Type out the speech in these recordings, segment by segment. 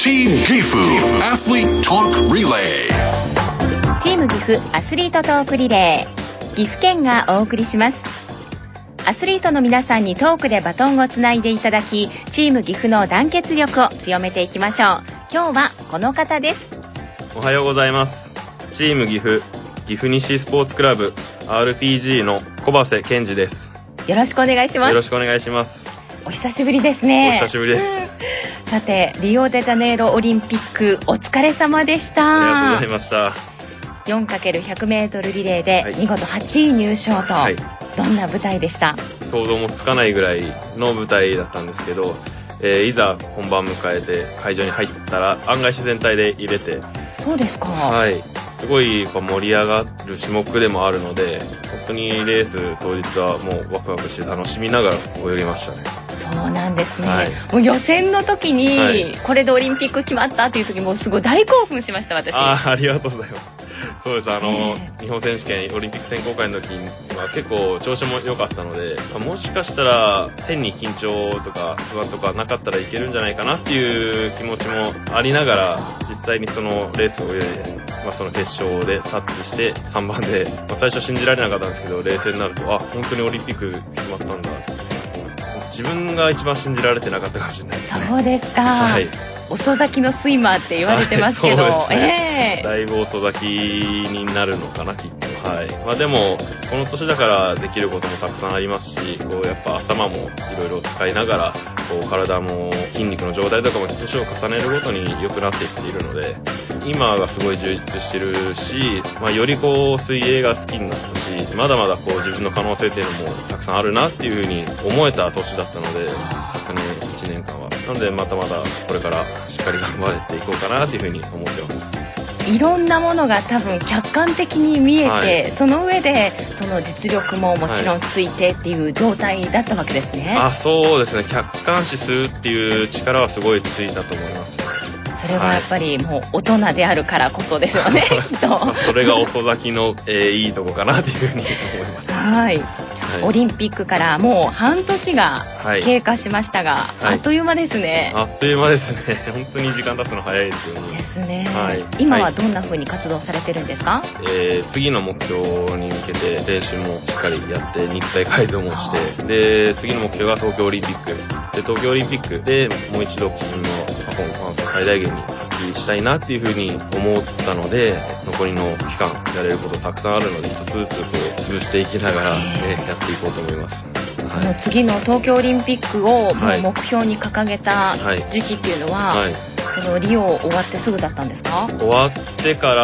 Team Gifu Athlete Talk Relay。 チーム岐阜アスリートトークリレー、岐阜県がお送りします。アスリートの皆さんにトークでバトンをつないでいただき、チーム岐阜の団結力を強めていきましょう。今日はこの方です。 おはようございます。チーム岐阜西スポーツクラブ RPG の小橋健二です。 よろしくお願いします。 よろしくお願いします。 お久しぶりですね。 お久しぶりです。 さて、リオデジャネイロオリンピックお疲れ様でした。 ありがとうございました。 4×100 メートルリレーで見事8位入賞と、はい、どんな舞台でした？ 想像もつかないぐらいの舞台だったんですけど、いざ本番迎えて会場に入ったら案外自然体で入れて。 そうですか。 はい。すごい盛り上がる種目でもあるので、本当にレース当日はもうワクワクして楽しみながら泳ぎましたね。 そうなんですね、 はい、 もう予選の時に、これでオリンピック決まったっていう時もうすごい大興奮しました、私。 ありがとうございます。そうです、日本選手権オリンピック選考会の時には結構調子も良かったので、もしかしたら変に緊張とか不安とかなかったらいけるんじゃないかなっていう気持ちもありながら、実際にそのレースを泳いで、その決勝でタッチして3番で、最初信じられなかったんですけど、冷静になると本当にオリンピック決まったんだって、自分が一番信じられてなかったかもしれないですね。 そうですか。はい。遅咲きのスイマーって言われてますけど、 そうですね、だいぶ遅咲きになるのかな、きっと。はい。でもこの年だからできることもたくさんありますし、やっぱ頭もいろいろ使いながら、体も筋肉の状態とかも年を重ねるごとに良くなっていっているので、今がすごい充実してるし、より水泳が好きになったし、まだまだ自分の可能性っていうのもたくさんあるなっていうふうに思えた年だったので、昨年1年間は。なのでまたまたこれからしっかり頑張っていこうかなっていうふうに思ってます。 いろんなものが多分客観的に見えて、はい、その上でその実力ももちろんついてっていう状態だったわけですね。 そうですね。客観視するっていう力はすごいついたと思います。 それはやっぱりもう大人であるからこそですよね、きっと。 それが遅咲きの、いいとこかなというふうに思います。 はい。オリンピックからもう半年が経過しましたが、あっという間ですね。 あっという間ですね。本当に時間経つの早いですよね。 ですね。 はい、 今はどんな風に活動されてるんですか？ 次の目標に向けて練習もしっかりやって、肉体改造もして、で次の目標が東京オリンピックで、東京オリンピックでもう一度自分のパフォーマンスを最大限に発揮したいなっていう風に思ったので、残りの期間やれることたくさんあるので、一つずつ潰していきながら、やっていこうと思います。 その次の東京オリンピックを目標に掲げた時期っていうのは、このリオ終わってすぐだったんですか？ 終わってから、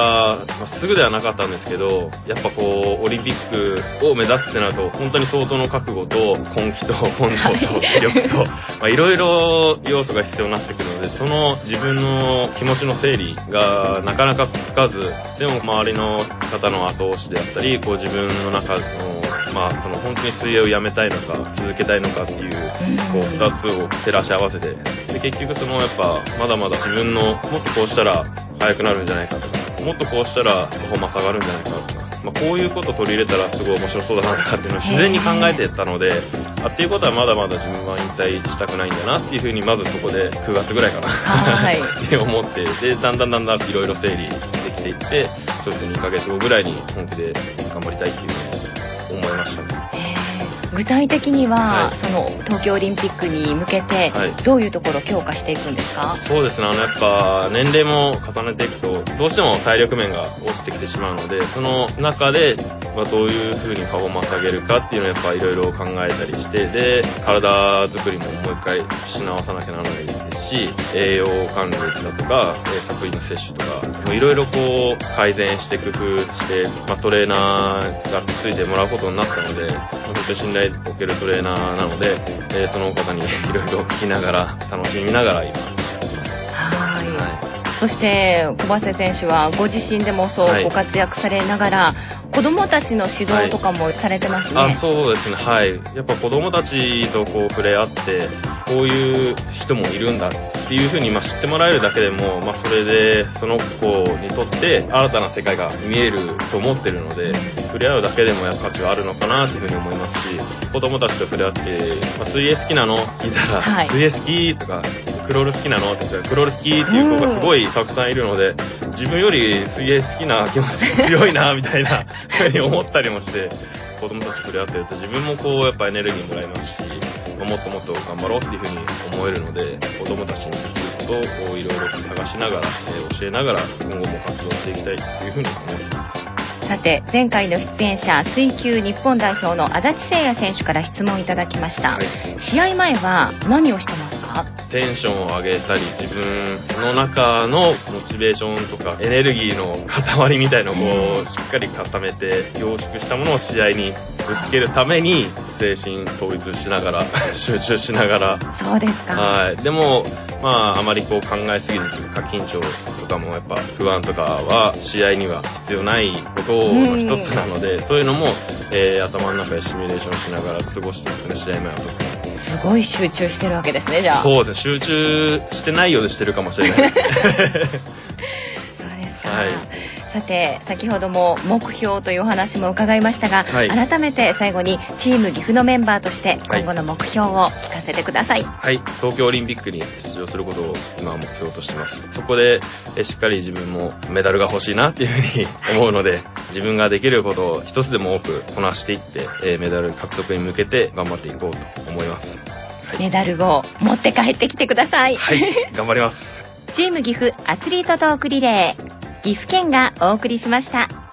すぐではなかったんですけど、やっぱオリンピックを目指すってなると本当に相当の覚悟と根気と根性と気力といろいろ要素が必要になってくるので、その自分の気持ちの整理がなかなかつかず、でも周りの方の後押しであったり、自分の中のその本当に水泳をやめたいのか続けたいのかっていう2つを照らし合わせて、で結局やっぱまだまだ自分のもっとこうしたら速くなるんじゃないかとか、もっとこうしたらパフォーマンス上がるんじゃないかとか、こういうことを取り入れたらすごい面白そうだなとかっていうのを自然に考えていったので、っていうことはまだまだ自分は引退したくないんだなっていうふうに、まずそこで9月ぐらいかなって思って、でだんだんいろいろ整理できていって、そうですね、2ヶ月後ぐらいに本気で頑張りたいっていうふうに思いましたね。 具体的には、その東京オリンピックに向けてどういうところを強化していくんですか？ そうですね、やっぱ年齢も重ねていくとどうしても体力面が落ちてきてしまうので、その中でどういう風にパフォーマンス上げるかっていうのをやっぱいろいろ考えたりして、で体作りももう一回し直さなきゃならないですし、栄養管理だとかサプリの摂取とかいろいろ改善して工夫して、トレーナーがついてもらうことになったので、本当に信頼を受けるトレーナーなので、その方にいろいろ聞きながら楽しみながら今そして小橋選手はご自身でもご活躍されながら、子どもたちの指導とかもされてますね。 そうですね、やっぱ子どもたちと触れ合ってこういう人もいるんだっていう風に知ってもらえるだけでも、それでその子にとって新たな世界が見えると思ってるので、触れ合うだけでもやっぱ価値はあるのかなという風に思いますし、子供たちと触れ合って、水泳好きなの聞いたら、はい、水泳好きとか、クロール好きなのって言ったら、クロール好きっていう子がすごいたくさんいるので、自分より水泳好きな気持ち強いなみたいな風に思ったりもして、子供たちと触れ合ってると自分もやっぱエネルギーもらえますし、もっともっと頑張ろうっていう風に思えるので、子供たちにできることをいろいろ探しながら、教えながら今後も活動していきたいという風に思っています。 さて、前回の出演者、水球日本代表の足立誠也選手から質問いただきました。はい、試合前は何をしてますか？ テンションを上げたり、自分の中のモチベーションとかエネルギーの塊みたいのをしっかり固めて凝縮したものを試合にぶつけるために精神統一しながら集中しながら。 そうですか。 はい。でもあまり考えすぎずというか、緊張とかもやっぱ不安とかは試合には必要ないことの一つなので、そういうのも、頭の中でシミュレーションしながら過ごしてますね、試合前は特に。 すごい集中してるわけですね、じゃあ。 そうです。集中してないようでしてるかもしれないですね。そうですか。はい。さて、先ほども目標というお話も伺いましたが、はい、改めて最後にチーム岐阜のメンバーとして今後の目標を聞かせてください。 はい。東京オリンピックに出場することを今は目標としてます。そこでしっかり自分もメダルが欲しいなっていうふうに思うので、自分ができることを一つでも多くこなしていって、メダル獲得に向けて頑張っていこうと思います。 はい、メダルを持って帰ってきてください。 はい。頑張ります。 チーム岐阜アスリートトークリレー、岐阜県がお送りしました。